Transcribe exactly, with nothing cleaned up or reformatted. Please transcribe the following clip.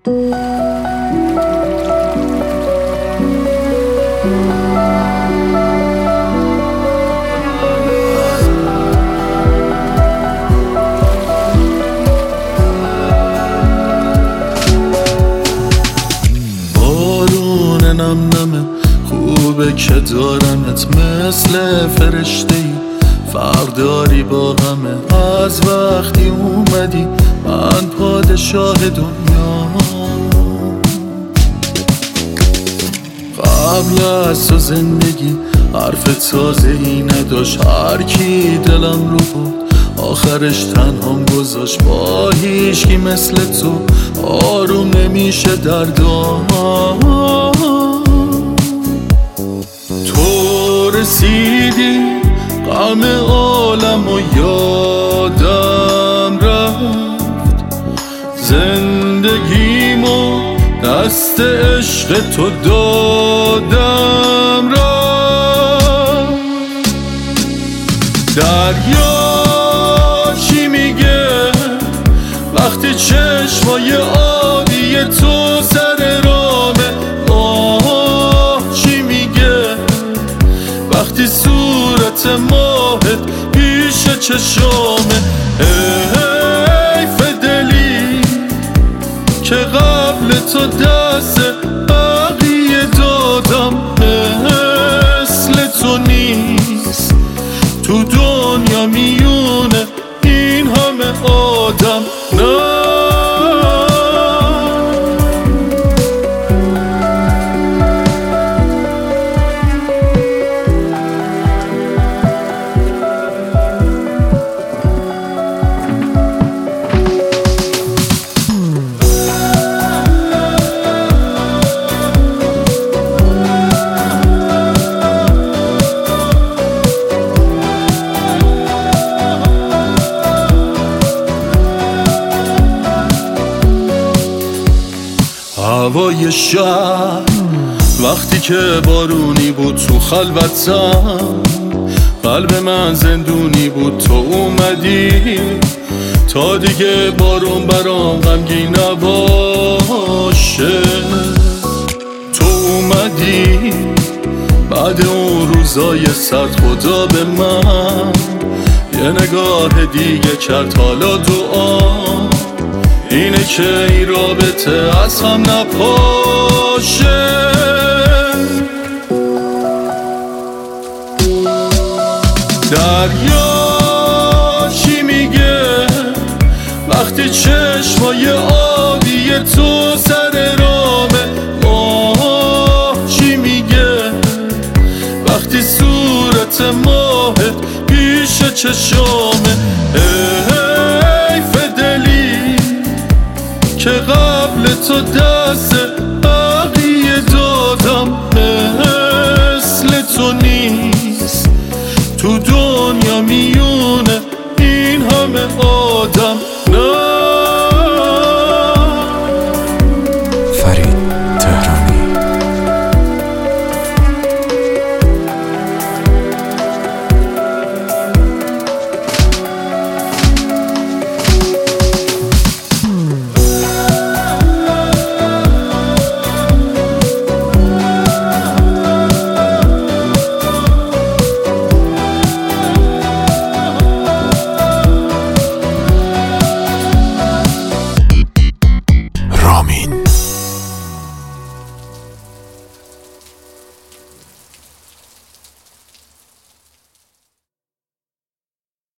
بارون نم نمه خوبه که دارمت مثل فرشته ای، فرق داری با همه. از وقتی اومدی من پادشاه دنیا، قبل از تو زندگی حرف تازه ای نداشت. هر کی دلم رو بود آخرش تنهام گذاشت. با هیچکی مثل تو آروم نمیشه دردام. تو رسیدی غم عالم و یادم رفت، زندگیمو دست عشق تو دادم رفت. دریا چی میگه وقتی چشمای آبی تو سر رامه؟ آه چی میگه وقتی صورت ماهت پیش چشامه؟ حیف دلی که قبل تو دست بقیه دادم. مثل تو نیست تو دنیا میونه این همه آدم. نه هوای شب وقتی که بارونی بود تو خلوتم، قلب من زندونی بود. تو اومدی تا دیگه بارون برام غمگین نباشه. تو اومدی بعد اون روزای سرد خدا به من یه نگاه دیگه کرد. حالا دعا اینه که این رابطه از هم نپاشه. دریا چی میگه وقتی چشمای آبی تو سر رامه؟ آه چی میگه وقتی صورت ماهت پیش چشامه؟ حیف دلی که قبل تو